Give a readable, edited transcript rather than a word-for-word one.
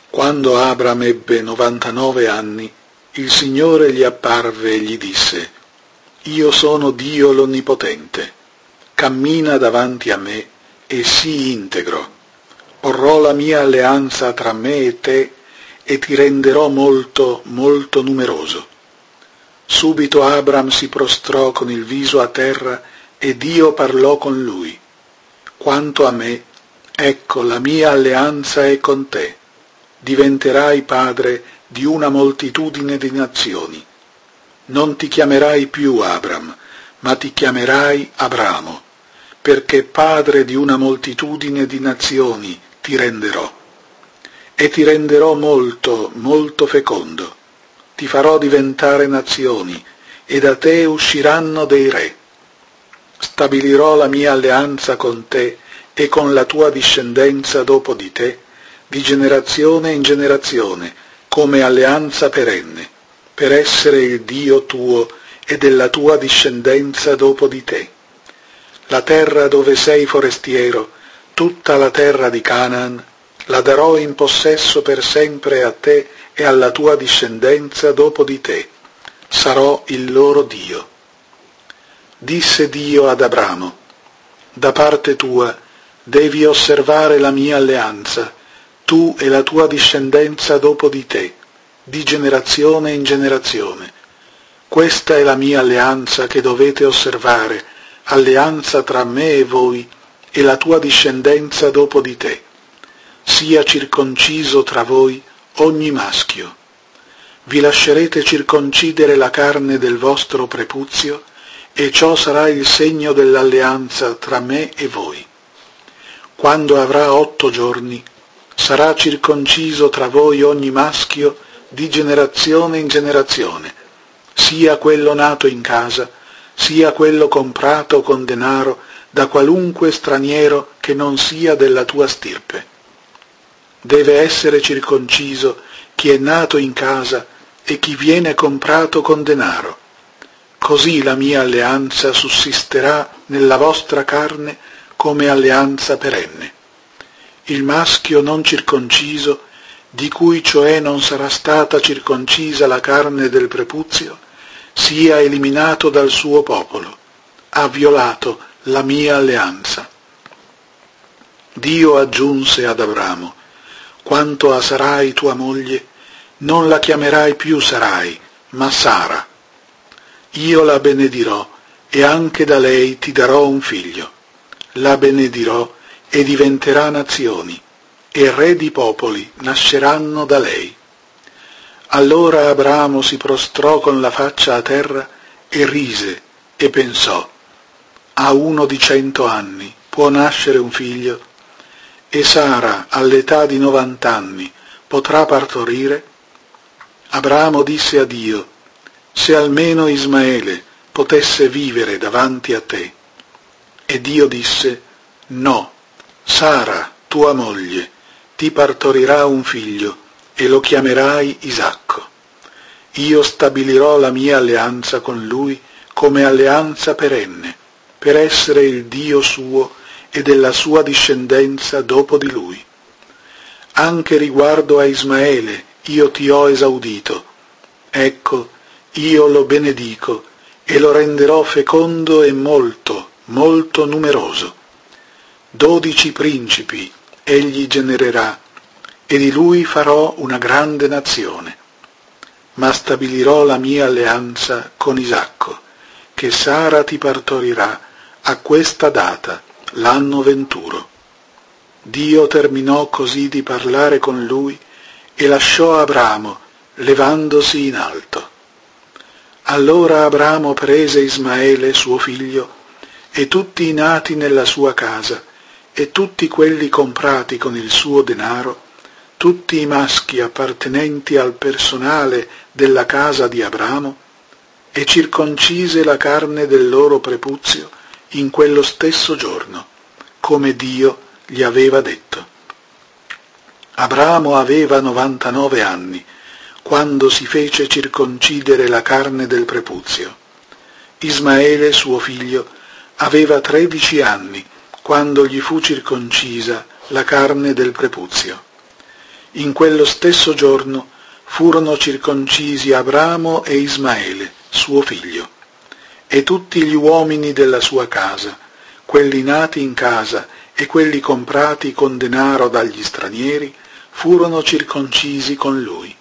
Quando Abram ebbe 99 anni, il Signore gli apparve e gli disse: Io sono Dio l'Onnipotente, cammina davanti a me e sii integro. Porrò la mia alleanza tra me e te e ti renderò molto, molto numeroso. Subito Abram si prostrò con il viso a terra e Dio parlò con lui. Quanto a me, ecco, la mia alleanza è con te. Diventerai padre di una moltitudine di nazioni. Non ti chiamerai più Abram, ma ti chiamerai Abramo, perché padre di una moltitudine di nazioni ti renderò. E ti renderò molto, molto fecondo. Ti farò diventare nazioni, e da te usciranno dei re. Stabilirò la mia alleanza con te e con la tua discendenza dopo di te, di generazione in generazione, come alleanza perenne, per essere il Dio tuo e della tua discendenza dopo di te. La terra dove sei forestiero, tutta la terra di Canaan, la darò in possesso per sempre a te e alla tua discendenza dopo di te. Sarò il loro Dio. Disse Dio ad Abramo: da parte tua devi osservare la mia alleanza, tu e la tua discendenza dopo di te, di generazione in generazione. Questa è la mia alleanza che dovete osservare, alleanza tra me e voi e la tua discendenza dopo di te. Sia circonciso tra voi ogni maschio. Vi lascerete circoncidere la carne del vostro prepuzio, e ciò sarà il segno dell'alleanza tra me e voi. Quando avrà 8 giorni, sarà circonciso tra voi ogni maschio di generazione in generazione, sia quello nato in casa, sia quello comprato con denaro da qualunque straniero che non sia della tua stirpe. Deve essere circonciso chi è nato in casa e chi viene comprato con denaro. Così la mia alleanza sussisterà nella vostra carne come alleanza perenne. Il maschio non circonciso, di cui cioè non sarà stata circoncisa la carne del prepuzio, sia eliminato dal suo popolo. Ha violato la mia alleanza. Dio aggiunse ad Abramo: quanto a Sarai tua moglie, non la chiamerai più Sarai, ma Sara. Io la benedirò e anche da lei ti darò un figlio. La benedirò e diventerà nazioni, e re di popoli nasceranno da lei. Allora Abramo si prostrò con la faccia a terra e rise e pensò: a uno di 100 anni può nascere un figlio? E Sara all'età di 90 anni potrà partorire? Abramo disse a Dio: se almeno Ismaele potesse vivere davanti a te. E Dio disse: no, Sara, tua moglie, ti partorirà un figlio e lo chiamerai Isacco. Io stabilirò la mia alleanza con lui come alleanza perenne, per essere il Dio suo e della sua discendenza dopo di lui. Anche riguardo a Ismaele io ti ho esaudito. Ecco, io lo benedico e lo renderò fecondo e molto, molto numeroso. 12 principi egli genererà, e di lui farò una grande nazione. Ma stabilirò la mia alleanza con Isacco, che Sara ti partorirà a questa data, l'anno 20. Dio terminò così di parlare con lui e lasciò Abramo, levandosi in alto. Allora Abramo prese Ismaele suo figlio e tutti i nati nella sua casa e tutti quelli comprati con il suo denaro, tutti i maschi appartenenti al personale della casa di Abramo, e circoncise la carne del loro prepuzio in quello stesso giorno, come Dio gli aveva detto. Abramo aveva 99 anni quando si fece circoncidere la carne del prepuzio. Ismaele, suo figlio, aveva 13 anni quando gli fu circoncisa la carne del prepuzio. In quello stesso giorno furono circoncisi Abramo e Ismaele, suo figlio, e tutti gli uomini della sua casa, quelli nati in casa e quelli comprati con denaro dagli stranieri, furono circoncisi con lui.